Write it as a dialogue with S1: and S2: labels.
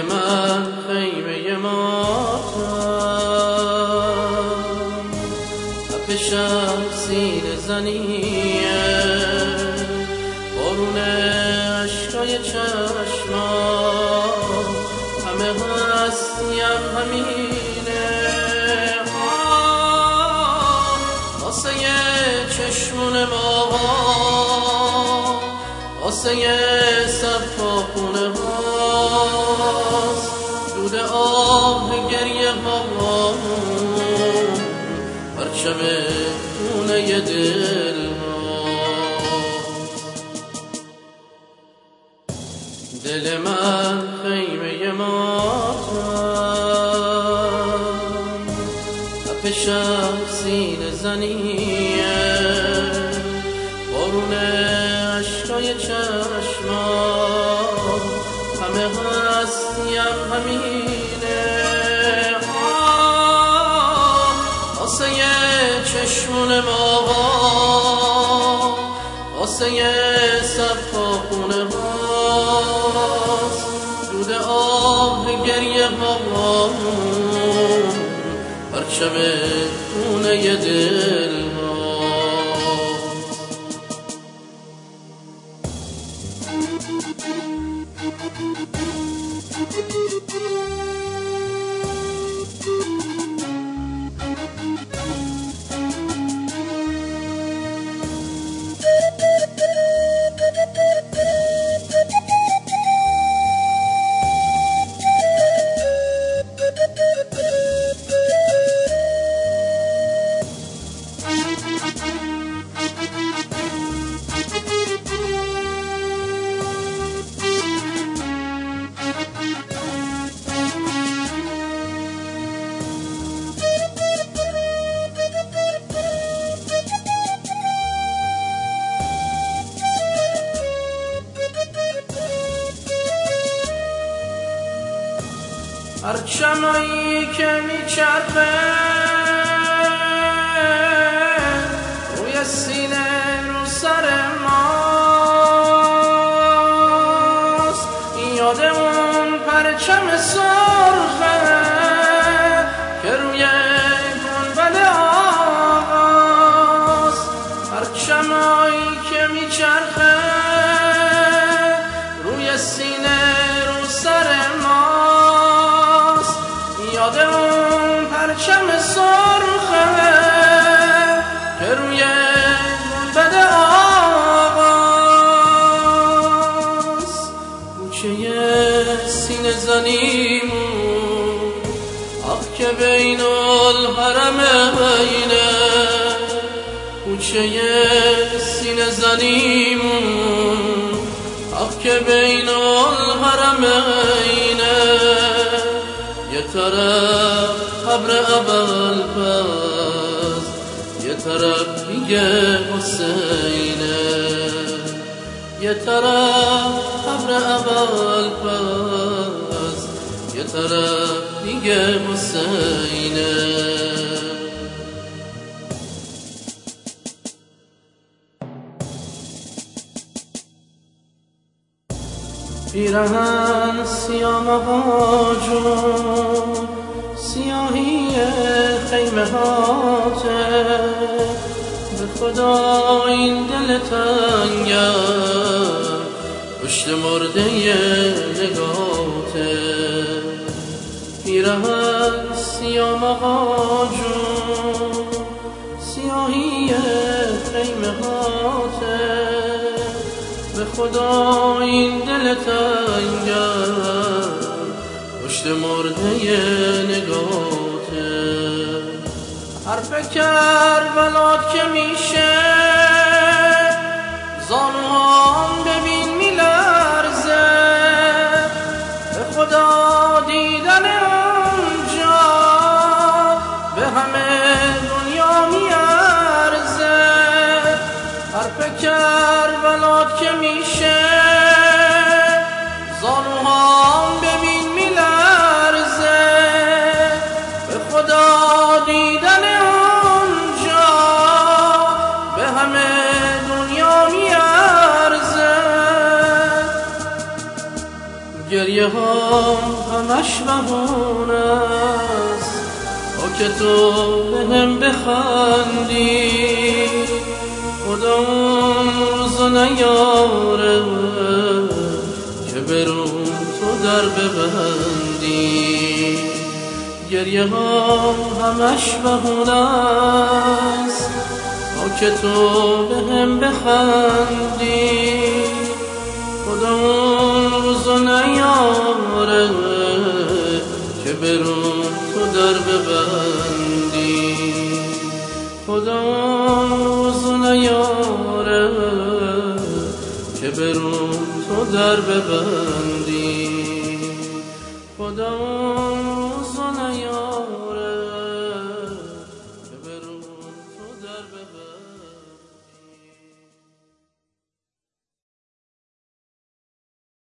S1: دل من خیمه ماتم، تپشم سینه زنیه، بارون عشقای چشمام، همه هستیم همینه. واسه چشمون ما، واسه صفاخونه هاست، دود آه گریه ها، پرچم خونه دل ها. دل من خیمه ماتم، تپشم سینه زنیه، بارون عشقای چشمام، همه هستیم همینه. واسه چشمون ما، واسه صفاخونه هاست، دود آه گریه ها، پرچم خونه دل ها. پرچمایی که میچرخه روی سینه رو سر ماست، یاد اون پرچم سرخه که روی گنبد آقاست. پرچمایی که میچرخه روی سینه رو سر ماست، یاد اون پرچم سرخه که روی گنبد آقاست. کوچه سینه زنیمون آخ که بین الحرمینه، کوچه سینه زنیمون آخ که بین الحرمینه. یه طرف قبر ابوالفضل، یه طرف دیگه حسینه، یه طرف قبر ابوالفضل، یه طرف دیگه حسینه. پیرهن سیاه مواجون، سیاهی خیمه هاته، به خدا این دل تنگم پشت مرده نگاته. پیرهن سیاه مواجون، سیاهی خیمه هاته، به خدا این دل تنگم پشت مرده نگاته. حرف کربلات که میشه زانوام ببین میلرزه، به خدا دیدن اونجا به همه دنیا میارزه. حرف کربلات که میشه زانوهام ببین میلرزه، به خدا دیدن اونجا به همه دنیا میارزه. گریه گریه ها همش بهونه است تا که تو بهم بخندی. خدا اون روزو نیاره که برون تو در ببندی. گریه ها همش بهونه است تا که تو بهم بخندی. خدا اون روزو نیاره که برون تو در ببندی. خدا اون روزو نیاره که برون تو در ببندی. خدا